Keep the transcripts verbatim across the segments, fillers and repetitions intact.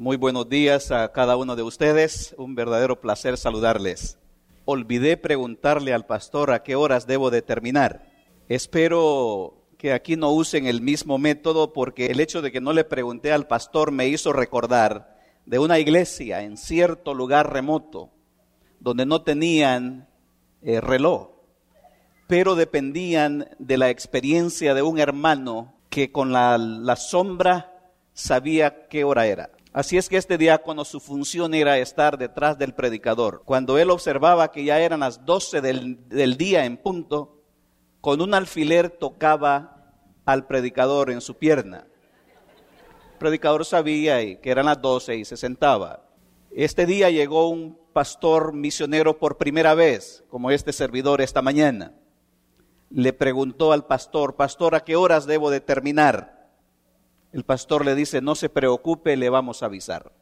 Muy buenos días a cada uno de ustedes, un verdadero placer saludarles. Olvidé preguntarle al pastor a qué horas debo de terminar. Espero que aquí no usen el mismo método, porque el hecho de que no le pregunté al pastor me hizo recordar de una iglesia en cierto lugar remoto, donde no tenían eh, reloj, pero dependían de la experiencia de un hermano que con la, la sombra sabía qué hora era. Así es que este diácono, su función era estar detrás del predicador. Cuando él observaba que ya eran las doce del, del día en punto, con un alfiler tocaba al predicador en su pierna. El predicador sabía que eran las doce y se sentaba. Este día llegó un pastor misionero por primera vez, como este servidor esta mañana. Le preguntó al pastor: pastor, ¿a qué horas debo de terminar? El pastor le dice: no se preocupe, le vamos a avisar.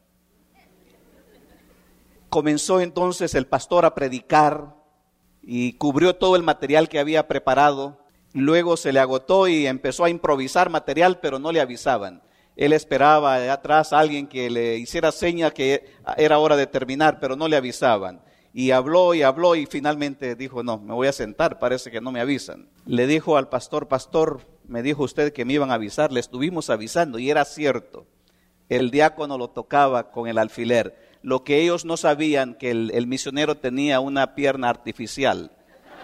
Comenzó entonces el pastor a predicar y cubrió todo el material que había preparado. Luego se le agotó y empezó a improvisar material, pero no le avisaban. Él esperaba de atrás a alguien que le hiciera seña que era hora de terminar, pero no le avisaban. Y habló y habló y finalmente dijo: no, me voy a sentar, parece que no me avisan. Le dijo al pastor: pastor, me dijo usted que me iban a avisar. Le estuvimos avisando, y era cierto. El diácono lo tocaba con el alfiler. Lo que ellos no sabían, que el, el misionero tenía una pierna artificial.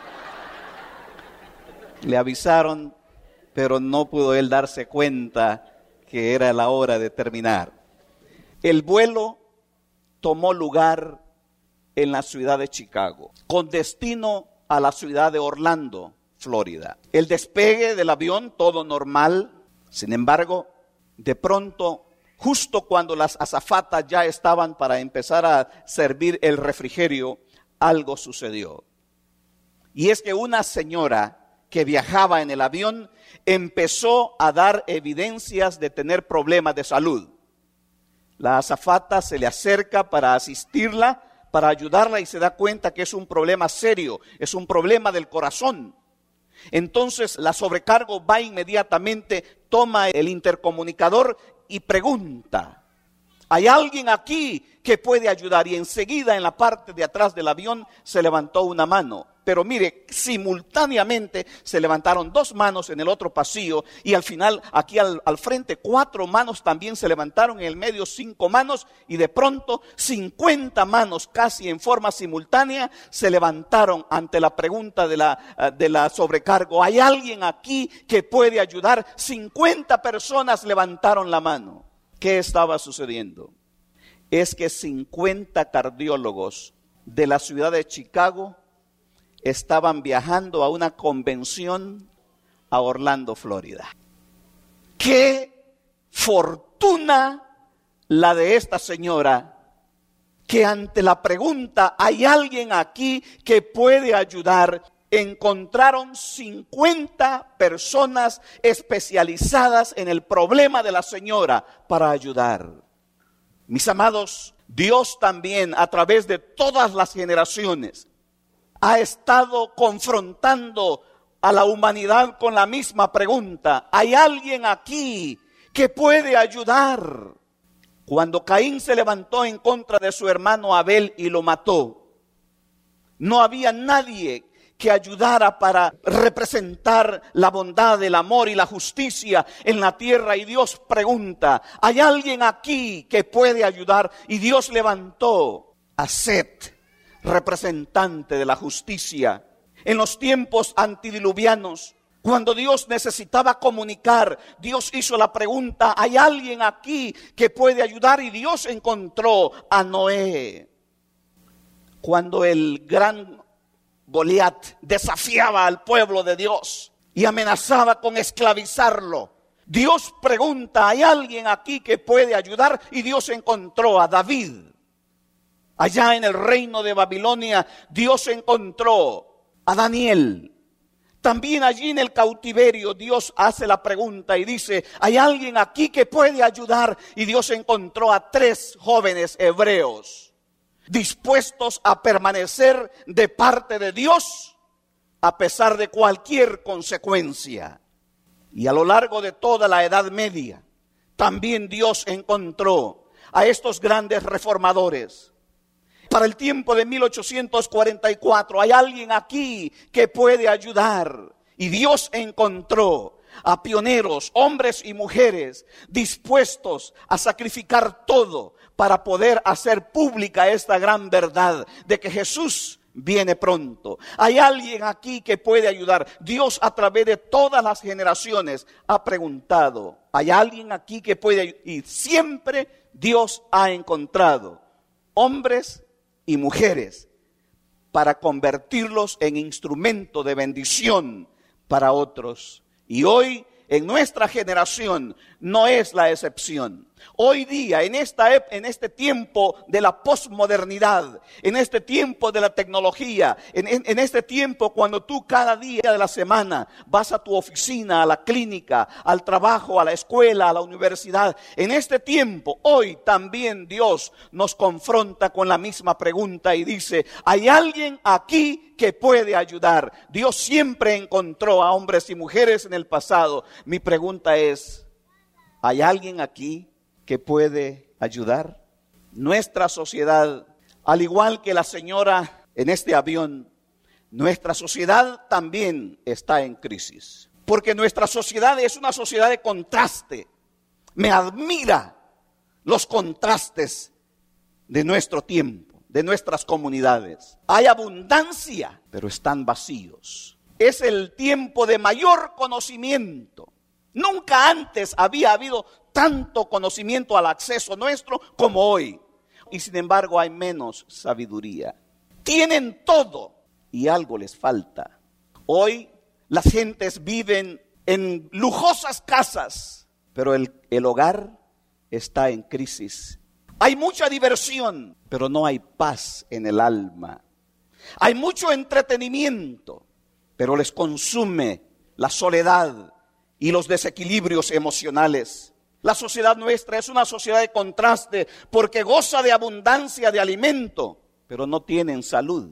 Le avisaron, pero no pudo él darse cuenta que era la hora de terminar. El vuelo tomó lugar en la ciudad de Chicago, con destino a la ciudad de Orlando, Florida. El despegue del avión, todo normal. Sin embargo, de pronto, justo cuando las azafatas ya estaban para empezar a servir el refrigerio, algo sucedió. Y es que una señora que viajaba en el avión empezó a dar evidencias de tener problemas de salud. La azafata se le acerca para asistirla, para ayudarla, y se da cuenta que es un problema serio, es un problema del corazón. Entonces la sobrecargo va inmediatamente, toma el intercomunicador y pregunta: ¿hay alguien aquí que puede ayudar? Y enseguida en la parte de atrás del avión se levantó una mano. Pero mire, simultáneamente se levantaron dos manos en el otro pasillo, y al final aquí al, al frente cuatro manos también se levantaron, en el medio cinco manos, y de pronto cincuenta manos casi en forma simultánea se levantaron ante la pregunta de la, de la sobrecargo: ¿hay alguien aquí que puede ayudar? cincuenta personas levantaron la mano. ¿Qué estaba sucediendo? Es que cincuenta cardiólogos de la ciudad de Chicago estaban viajando a una convención a Orlando, Florida. ¡Qué fortuna la de esta señora, que ante la pregunta ¿hay alguien aquí que puede ayudar?, encontraron cincuenta personas especializadas en el problema de la señora para ayudar? Mis amados, Dios también, a través de todas las generaciones, ha estado confrontando a la humanidad con la misma pregunta: ¿hay alguien aquí que puede ayudar? Cuando Caín se levantó en contra de su hermano Abel y lo mató, no había nadie que ayudara para representar la bondad, el amor y la justicia en la tierra. Y Dios pregunta: ¿hay alguien aquí que puede ayudar? Y Dios levantó a Set, representante de la justicia. En los tiempos antidiluvianos, cuando Dios necesitaba comunicar, Dios hizo la pregunta: ¿hay alguien aquí que puede ayudar? Y Dios encontró a Noé. Cuando el gran Goliat desafiaba al pueblo de Dios y amenazaba con esclavizarlo, Dios pregunta: ¿hay alguien aquí que puede ayudar? Y Dios encontró a David. Allá en el reino de Babilonia, Dios encontró a Daniel. También allí en el cautiverio, Dios hace la pregunta y dice: ¿hay alguien aquí que puede ayudar? Y Dios encontró a tres jóvenes hebreos, dispuestos a permanecer de parte de Dios a pesar de cualquier consecuencia. Y a lo largo de toda la Edad Media, también Dios encontró a estos grandes reformadores. Para el tiempo de mil ochocientos cuarenta y cuatro, hay alguien aquí que puede ayudar. Y Dios encontró a pioneros, hombres y mujeres, dispuestos a sacrificar todo para poder hacer pública esta gran verdad de que Jesús viene pronto. Hay alguien aquí que puede ayudar. Dios, a través de todas las generaciones, ha preguntado. Hay alguien aquí que puede ayudar. Y siempre Dios ha encontrado hombres y mujeres para convertirlos en instrumento de bendición para otros. Y hoy, en nuestra generación, no es la excepción. Hoy día, en, esta, en este tiempo de la posmodernidad, en este tiempo de la tecnología, en, en, en este tiempo cuando tú cada día de la semana vas a tu oficina, a la clínica, al trabajo, a la escuela, a la universidad, en este tiempo, hoy también Dios nos confronta con la misma pregunta y dice, ¿hay alguien aquí que puede ayudar? Dios siempre encontró a hombres y mujeres en el pasado. Mi pregunta es, ¿hay alguien aquí que puede ayudar? Nuestra sociedad, al igual que la señora en este avión, nuestra sociedad también está en crisis. Porque nuestra sociedad es una sociedad de contraste. Me admira los contrastes de nuestro tiempo, de nuestras comunidades. Hay abundancia, pero están vacíos. Es el tiempo de mayor conocimiento. Nunca antes había habido tanto conocimiento al acceso nuestro como hoy. Y sin embargo hay menos sabiduría. Tienen todo y algo les falta. Hoy las gentes viven en lujosas casas, pero el, el hogar está en crisis. Hay mucha diversión, pero no hay paz en el alma. Hay mucho entretenimiento, pero les consume la soledad y los desequilibrios emocionales. La sociedad nuestra es una sociedad de contraste porque goza de abundancia de alimento, pero no tienen salud.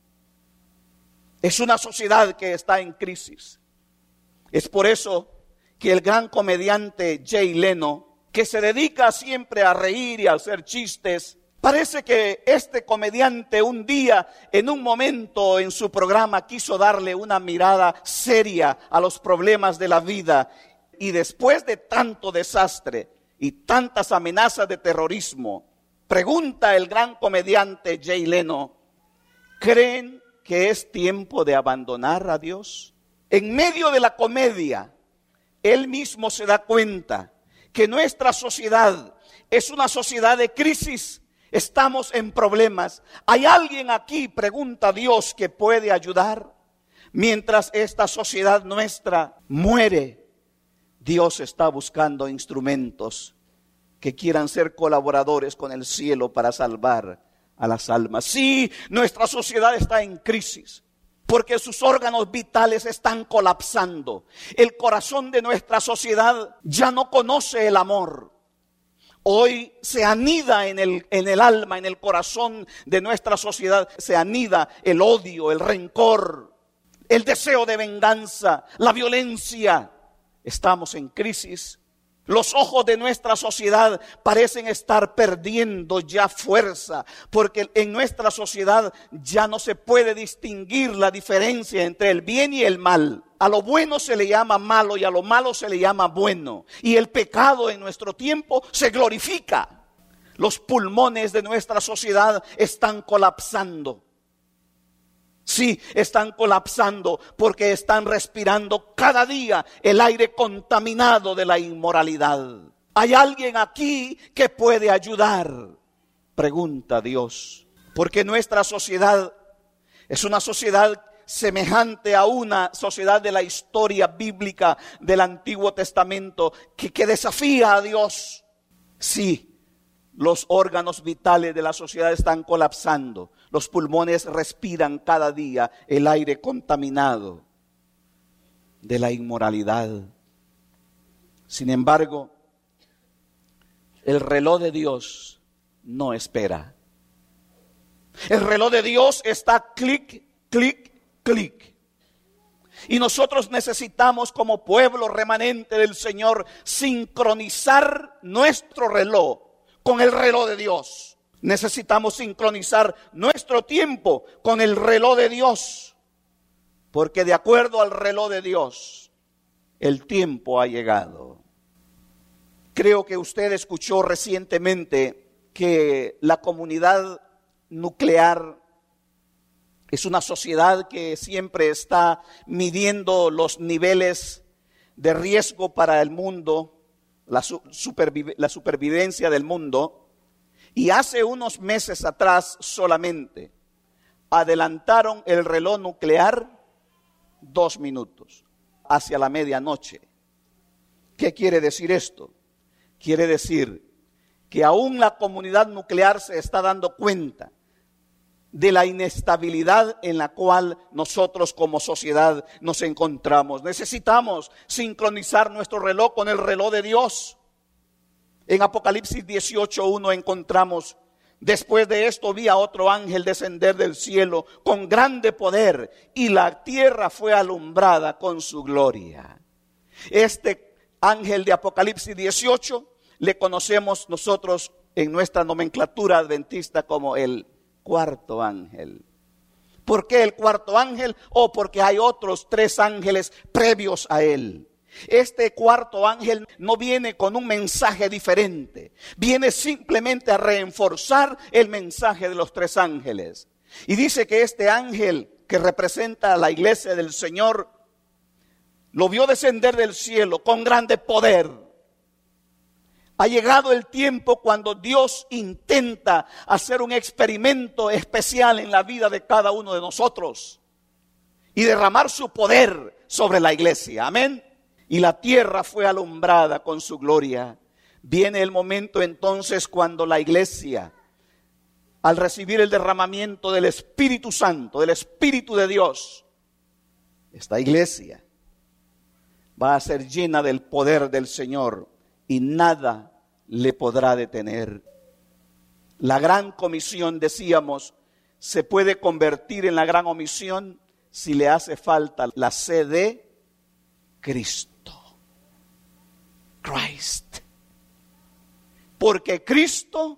Es una sociedad que está en crisis. Es por eso que el gran comediante Jay Leno, que se dedica siempre a reír y a hacer chistes, parece que este comediante un día, en un momento en su programa, quiso darle una mirada seria a los problemas de la vida. Y después de tanto desastre y tantas amenazas de terrorismo, pregunta el gran comediante Jay Leno, ¿creen que es tiempo de abandonar a Dios? En medio de la comedia, él mismo se da cuenta que nuestra sociedad es una sociedad de crisis. Estamos en problemas. ¿Hay alguien aquí, pregunta Dios, que puede ayudar? Mientras esta sociedad nuestra muere, Dios está buscando instrumentos que quieran ser colaboradores con el cielo para salvar a las almas. Sí, nuestra sociedad está en crisis porque sus órganos vitales están colapsando. El corazón de nuestra sociedad ya no conoce el amor. Hoy se anida en el, en el alma, en el corazón de nuestra sociedad, se anida el odio, el rencor, el deseo de venganza, la violencia. Estamos en crisis. Los ojos de nuestra sociedad parecen estar perdiendo ya fuerza, porque en nuestra sociedad ya no se puede distinguir la diferencia entre el bien y el mal. A lo bueno se le llama malo y a lo malo se le llama bueno. Y el pecado en nuestro tiempo se glorifica. Los pulmones de nuestra sociedad están colapsando. Sí, están colapsando porque están respirando cada día el aire contaminado de la inmoralidad. ¿Hay alguien aquí que puede ayudar? Pregunta Dios. Porque nuestra sociedad es una sociedad semejante a una sociedad de la historia bíblica del Antiguo Testamento que, que desafía a Dios. Sí. Los órganos vitales de la sociedad están colapsando. Los pulmones respiran cada día el aire contaminado de la inmoralidad. Sin embargo, el reloj de Dios no espera. El reloj de Dios está clic, clic, clic. Y nosotros necesitamos como pueblo remanente del Señor sincronizar nuestro reloj con el reloj de Dios. Necesitamos sincronizar nuestro tiempo con el reloj de Dios, porque de acuerdo al reloj de Dios, el tiempo ha llegado. Creo que usted escuchó recientemente que la comunidad nuclear es una sociedad que siempre está midiendo los niveles de riesgo para el mundo, la, superviv- la supervivencia del mundo. Y hace unos meses atrás solamente adelantaron el reloj nuclear dos minutos, hacia la medianoche. ¿Qué quiere decir esto? Quiere decir que aún la comunidad nuclear se está dando cuenta de la inestabilidad en la cual nosotros como sociedad nos encontramos. Necesitamos sincronizar nuestro reloj con el reloj de Dios. En Apocalipsis dieciocho uno encontramos: después de esto vi a otro ángel descender del cielo con grande poder, y la tierra fue alumbrada con su gloria. Este ángel de Apocalipsis dieciocho le conocemos nosotros en nuestra nomenclatura adventista como el cuarto ángel. ¿Por qué el cuarto ángel? O porque hay otros tres ángeles previos a él. Este cuarto ángel no viene con un mensaje diferente, viene simplemente a reforzar el mensaje de los tres ángeles. Y dice que este ángel, que representa a la iglesia del Señor, lo vio descender del cielo con grande poder. Ha llegado el tiempo cuando Dios intenta hacer un experimento especial en la vida de cada uno de nosotros y derramar su poder sobre la iglesia. Amén. Y la tierra fue alumbrada con su gloria. Viene el momento entonces cuando la iglesia, al recibir el derramamiento del Espíritu Santo, del Espíritu de Dios, esta iglesia va a ser llena del poder del Señor y nada le podrá detener. La gran comisión, decíamos, se puede convertir en la gran omisión si le hace falta la C de Cristo. Christ. Porque Cristo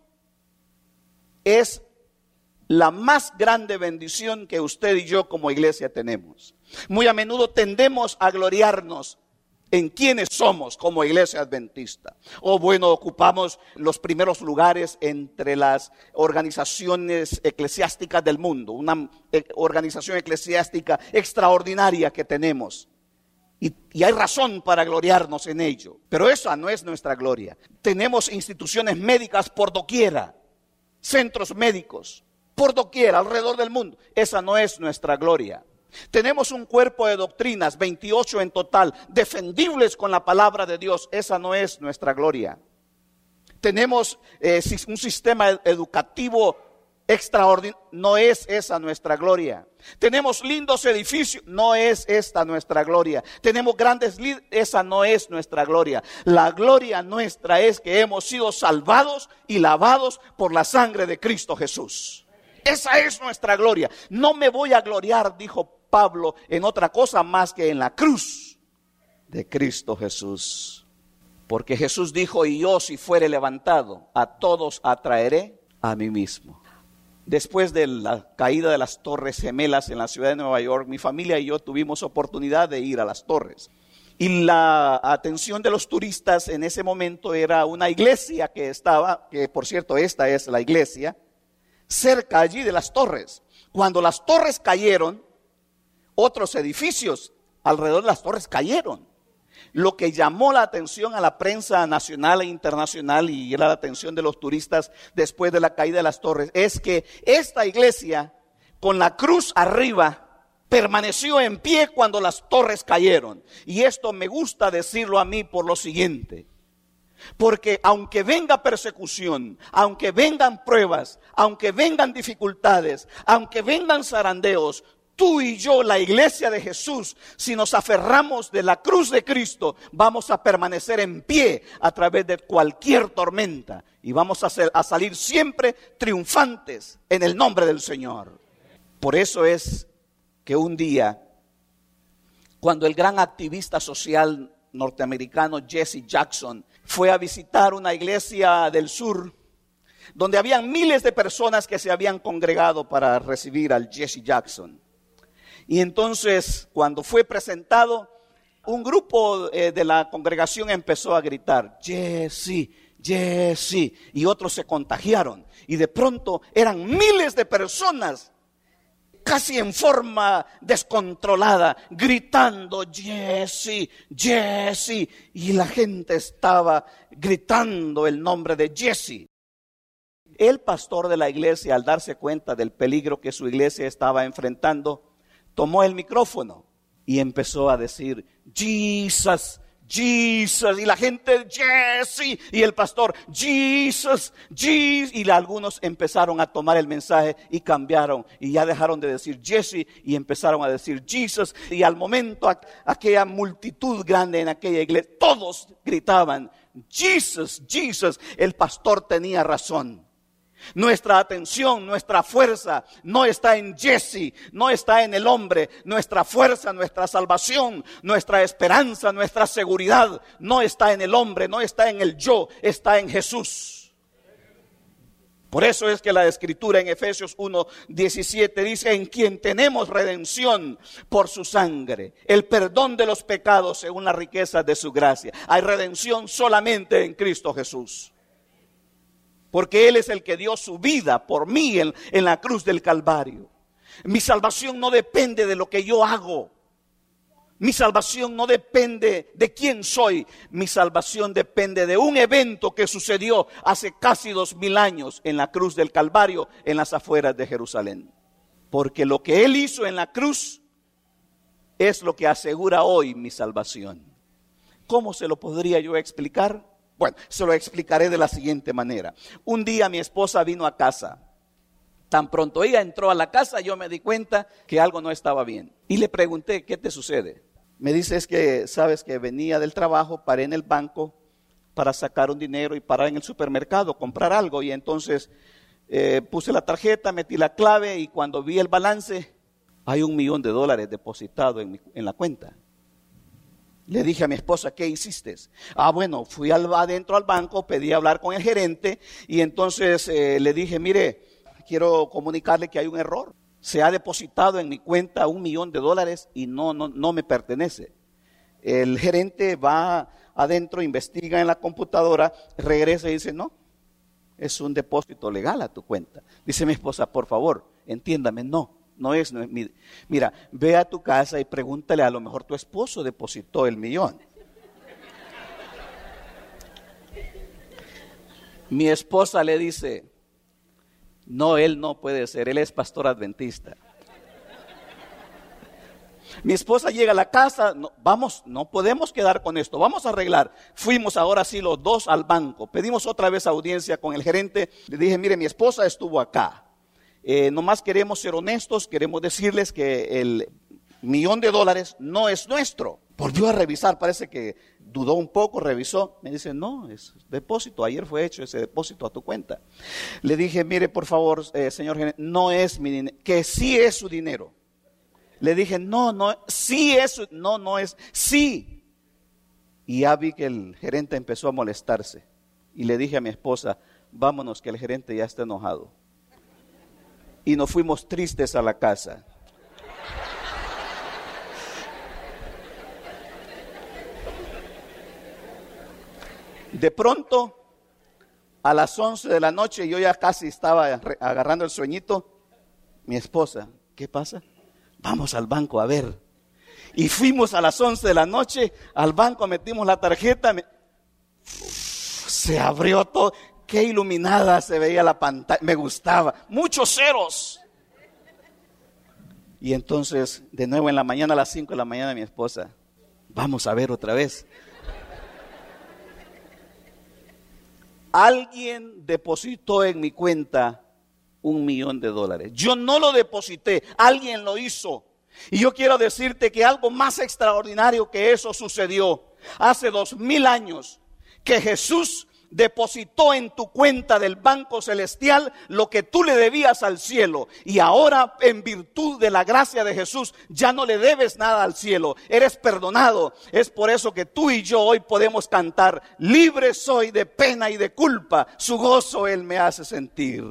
es la más grande bendición que usted y yo como iglesia tenemos. Muy a menudo tendemos a gloriarnos en quiénes somos como iglesia adventista. O bueno, ocupamos los primeros lugares entre las organizaciones eclesiásticas del mundo, una organización eclesiástica extraordinaria que tenemos. Y, y hay razón para gloriarnos en ello, pero esa no es nuestra gloria. Tenemos instituciones médicas por doquiera, centros médicos por doquiera alrededor del mundo. Esa no es nuestra gloria. Tenemos un cuerpo de doctrinas, veintiocho en total, defendibles con la palabra de Dios. Esa no es nuestra gloria. Tenemos eh, un sistema educativo extraordinario. No es esa nuestra gloria. Tenemos lindos edificios. No es esta nuestra gloria. Tenemos grandes líderes. Esa no es nuestra gloria. La gloria nuestra es que hemos sido salvados y lavados por la sangre de Cristo Jesús. Esa es nuestra gloria. No me voy a gloriar, dijo Pablo, en otra cosa más que en la cruz de Cristo Jesús. Porque Jesús dijo: y yo, si fuere levantado, a todos atraeré a mí mismo. Después de la caída de las Torres Gemelas en la ciudad de Nueva York, mi familia y yo tuvimos oportunidad de ir a las torres. Y la atención de los turistas en ese momento era una iglesia que estaba, que por cierto esta es la iglesia, cerca allí de las torres. Cuando las torres cayeron, otros edificios alrededor de las torres cayeron. Lo que llamó la atención a la prensa nacional e internacional y era la atención de los turistas después de la caída de las torres es que esta iglesia con la cruz arriba permaneció en pie cuando las torres cayeron. Y esto me gusta decirlo a mí por lo siguiente: porque aunque venga persecución, aunque vengan pruebas, aunque vengan dificultades, aunque vengan zarandeos, tú y yo, la iglesia de Jesús, si nos aferramos de la cruz de Cristo, vamos a permanecer en pie a través de cualquier tormenta y vamos a, ser, a salir siempre triunfantes en el nombre del Señor. Por eso es que un día, cuando el gran activista social norteamericano Jesse Jackson fue a visitar una iglesia del sur donde habían miles de personas que se habían congregado para recibir al Jesse Jackson. Y entonces, cuando fue presentado, un grupo eh, de la congregación empezó a gritar, Jesse, Jesse, y otros se contagiaron. Y de pronto eran miles de personas, casi en forma descontrolada, gritando, Jesse, Jesse. Y la gente estaba gritando el nombre de Jesse. El pastor de la iglesia, al darse cuenta del peligro que su iglesia estaba enfrentando, tomó el micrófono y empezó a decir, Jesus, Jesus, y la gente, Jesse, y el pastor, Jesus, Jesus, y algunos empezaron a tomar el mensaje y cambiaron, y ya dejaron de decir Jesse y empezaron a decir Jesus, y al momento aquella multitud grande en aquella iglesia, todos gritaban, Jesus, Jesus. El pastor tenía razón. Nuestra atención, nuestra fuerza no está en Jesse, no está en el hombre. Nuestra fuerza, nuestra salvación, nuestra esperanza, nuestra seguridad no está en el hombre, no está en el yo, está en Jesús. Por eso es que la Escritura en Efesios uno diecisiete dice, en quien tenemos redención por su sangre, el perdón de los pecados según la riqueza de su gracia. Hay redención solamente en Cristo Jesús. Porque Él es el que dio su vida por mí en, en la cruz del Calvario. Mi salvación no depende de lo que yo hago. Mi salvación no depende de quién soy. Mi salvación depende de un evento que sucedió hace casi dos mil años en la cruz del Calvario, en las afueras de Jerusalén. Porque lo que Él hizo en la cruz es lo que asegura hoy mi salvación. ¿Cómo se lo podría yo explicar? Bueno, se lo explicaré de la siguiente manera. Un día mi esposa vino a casa. Tan pronto ella entró a la casa, yo me di cuenta que algo no estaba bien. Y le pregunté, ¿qué te sucede? Me dice, es que sabes que venía del trabajo, paré en el banco para sacar un dinero y parar en el supermercado, comprar algo. Y entonces eh, puse la tarjeta, metí la clave y cuando vi el balance, hay un millón de dólares depositado en, mi, en la cuenta. Le dije a mi esposa, ¿qué hiciste? Ah, bueno, fui al, adentro al banco, pedí hablar con el gerente y entonces eh, le dije, mire, quiero comunicarle que hay un error. Se ha depositado en mi cuenta un millón de dólares y no, no, no me pertenece. El gerente va adentro, investiga en la computadora, regresa y dice, no, es un depósito legal a tu cuenta. Dice mi esposa, por favor, entiéndame, no. No es, no es mi, mira, ve a tu casa y pregúntale, a lo mejor tu esposo depositó el millón. Mi esposa le dice, no, él no puede ser, él es pastor adventista. Mi esposa llega a la casa, no, vamos, no podemos quedar con esto, vamos a arreglar. Fuimos ahora sí los dos al banco, pedimos otra vez audiencia con el gerente, le dije, mire, mi esposa estuvo acá. Eh, nomás queremos ser honestos, queremos decirles que el millón de dólares no es nuestro. Volvió a revisar, parece que dudó un poco, revisó. Me dice, no, es depósito, ayer fue hecho ese depósito a tu cuenta. Le dije, mire, por favor, eh, señor gerente, no es mi dinero, que sí es su dinero. Le dije, no, no, sí es, su, no, no es, sí. Y ya vi que el gerente empezó a molestarse. Y le dije a mi esposa, vámonos que el gerente ya está enojado. Y nos fuimos tristes a la casa. De pronto, a las once de la noche, yo ya casi estaba agarrando el sueñito. Mi esposa, ¿qué pasa? Vamos al banco a ver. Y fuimos a las once de la noche al banco, metimos la tarjeta. Me... Se abrió todo. Qué iluminada se veía la pantalla, me gustaba, muchos ceros. Y entonces, de nuevo en la mañana, a las cinco de la mañana, mi esposa, vamos a ver otra vez. Alguien depositó en mi cuenta un millón de dólares. Yo no lo deposité, alguien lo hizo. Y yo quiero decirte que algo más extraordinario que eso sucedió hace dos mil años, que Jesús depositó en tu cuenta del banco celestial lo que tú le debías al cielo. Y ahora, en virtud de la gracia de Jesús, ya no le debes nada al cielo. Eres perdonado. Es por eso que tú y yo hoy podemos cantar: libre soy de pena y de culpa, su gozo Él me hace sentir.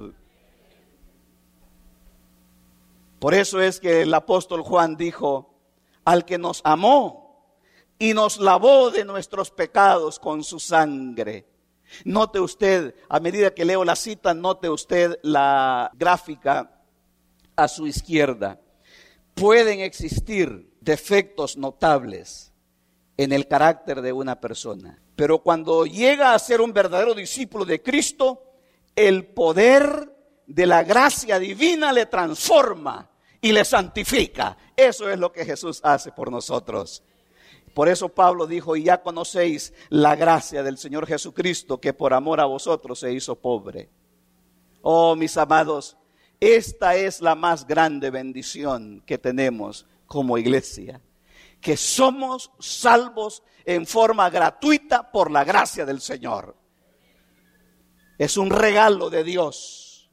Por eso es que el apóstol Juan dijo: al que nos amó y nos lavó de nuestros pecados con su sangre. Note usted, a medida que leo la cita, note usted la gráfica a su izquierda. Pueden existir defectos notables en el carácter de una persona, pero cuando llega a ser un verdadero discípulo de Cristo, el poder de la gracia divina le transforma y le santifica. Eso es lo que Jesús hace por nosotros. Por eso Pablo dijo: y ya conocéis la gracia del Señor Jesucristo, que por amor a vosotros se hizo pobre. Oh, mis amados, esta es la más grande bendición que tenemos como iglesia, que somos salvos en forma gratuita por la gracia del Señor. Es un regalo de Dios.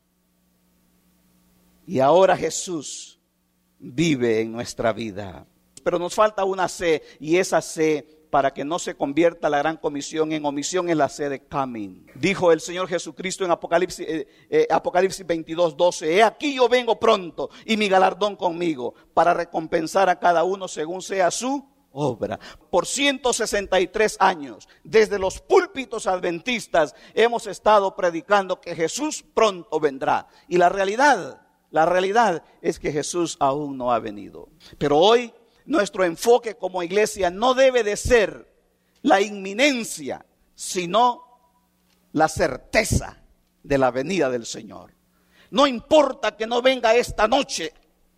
Y ahora Jesús vive en nuestra vida. Pero nos falta una C, y esa C, para que no se convierta la gran comisión en omisión, es la C de coming. Dijo el Señor Jesucristo en Apocalipsis, eh, eh, Apocalipsis veintidós, doce: he aquí yo vengo pronto, y mi galardón conmigo, para recompensar a cada uno según sea su obra. Por ciento sesenta y tres años, desde los púlpitos adventistas, hemos estado predicando que Jesús pronto vendrá. Y la realidad, la realidad es que Jesús aún no ha venido. Pero hoy nuestro enfoque como iglesia no debe de ser la inminencia, sino la certeza de la venida del Señor. No importa que no venga esta noche,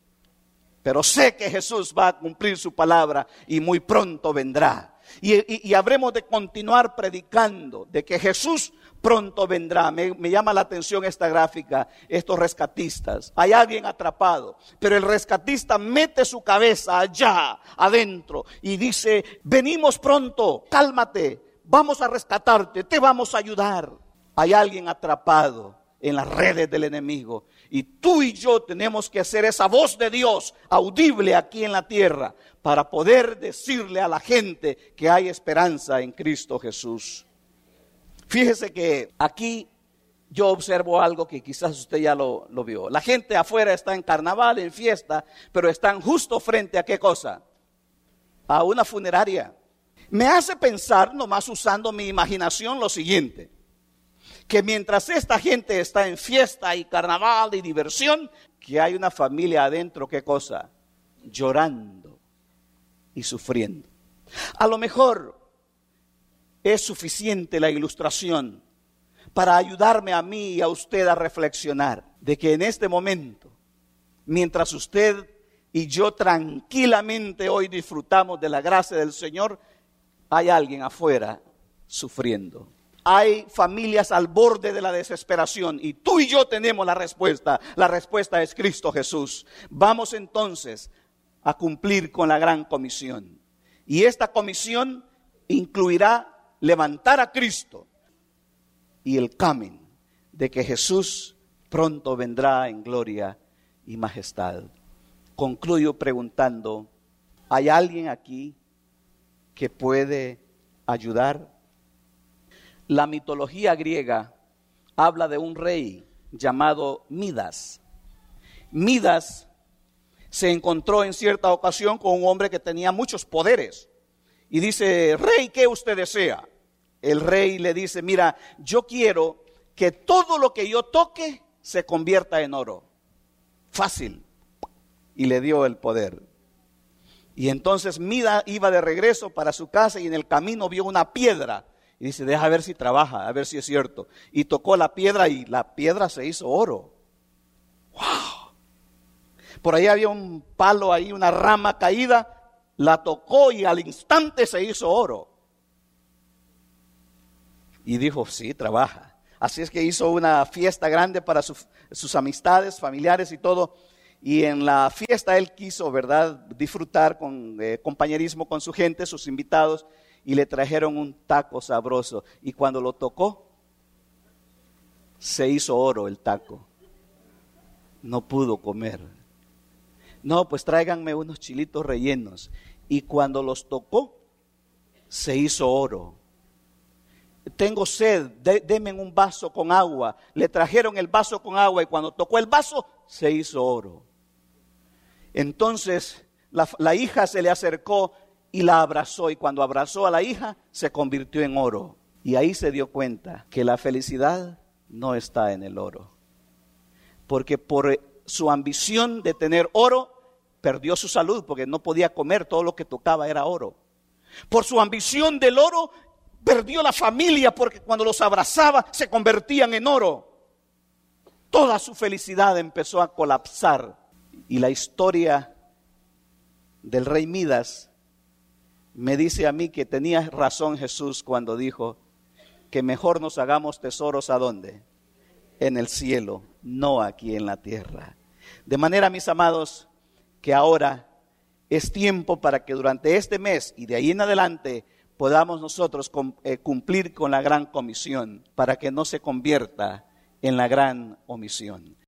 pero sé que Jesús va a cumplir su palabra y muy pronto vendrá. Y, y, y habremos de continuar predicando de que Jesús pronto vendrá. Me, me llama la atención esta gráfica, estos rescatistas. Hay alguien atrapado, pero el rescatista mete su cabeza allá adentro y dice: venimos pronto, cálmate, vamos a rescatarte, te vamos a ayudar. Hay alguien atrapado en las redes del enemigo, y tú y yo tenemos que hacer esa voz de Dios audible aquí en la tierra para poder decirle a la gente que hay esperanza en Cristo Jesús. Fíjese que aquí yo observo algo que quizás usted ya lo, lo vio. La gente afuera está en carnaval, en fiesta, pero están justo frente a ¿qué cosa? A una funeraria. Me hace pensar, nomás usando mi imaginación, lo siguiente: que mientras esta gente está en fiesta y carnaval y diversión, que hay una familia adentro, ¿qué cosa? Llorando y sufriendo. A lo mejor es suficiente la ilustración para ayudarme a mí y a usted a reflexionar de que en este momento, mientras usted y yo tranquilamente hoy disfrutamos de la gracia del Señor, hay alguien afuera sufriendo. Hay familias al borde de la desesperación, y tú y yo tenemos la respuesta. La respuesta es Cristo Jesús. Vamos entonces a cumplir con la gran comisión. Y esta comisión incluirá levantar a Cristo y el coming de que Jesús pronto vendrá en gloria y majestad. Concluyo preguntando: ¿hay alguien aquí que puede ayudar? La mitología griega habla de un rey llamado Midas. Midas se encontró en cierta ocasión con un hombre que tenía muchos poderes y dice: rey, ¿qué usted desea? El rey le dice: mira, yo quiero que todo lo que yo toque se convierta en oro. Fácil. Y le dio el poder. Y entonces Midas iba de regreso para su casa y en el camino vio una piedra. Y dice: deja ver si trabaja, a ver si es cierto. Y tocó la piedra y la piedra se hizo oro. ¡Wow! Por ahí había un palo ahí, una rama caída, la tocó y al instante se hizo oro. Y dijo: sí, trabaja. Así es que hizo una fiesta grande para su, sus amistades, familiares y todo. Y en la fiesta él quiso, ¿verdad?, disfrutar con eh, compañerismo con su gente, sus invitados. Y le trajeron un taco sabroso. Y cuando lo tocó, se hizo oro el taco. No pudo comer. No, pues tráiganme unos chilitos rellenos. Y cuando los tocó, se hizo oro. Tengo sed, de, denme un vaso con agua. Le trajeron el vaso con agua y cuando tocó el vaso, se hizo oro. Entonces la, la hija se le acercó y la abrazó, y cuando abrazó a la hija, se convirtió en oro. Y ahí se dio cuenta que la felicidad no está en el oro. Porque por su ambición de tener oro, perdió su salud, porque no podía comer, todo lo que tocaba era oro. Por su ambición del oro, perdió la familia, porque cuando los abrazaba, se convertían en oro. Toda su felicidad empezó a colapsar. Y la historia del rey Midas me dice a mí que tenía razón Jesús cuando dijo que mejor nos hagamos tesoros ¿a dónde? En el cielo, no aquí en la tierra. De manera, mis amados, que ahora es tiempo para que durante este mes y de ahí en adelante podamos nosotros cumplir con la gran comisión, para que no se convierta en la gran omisión.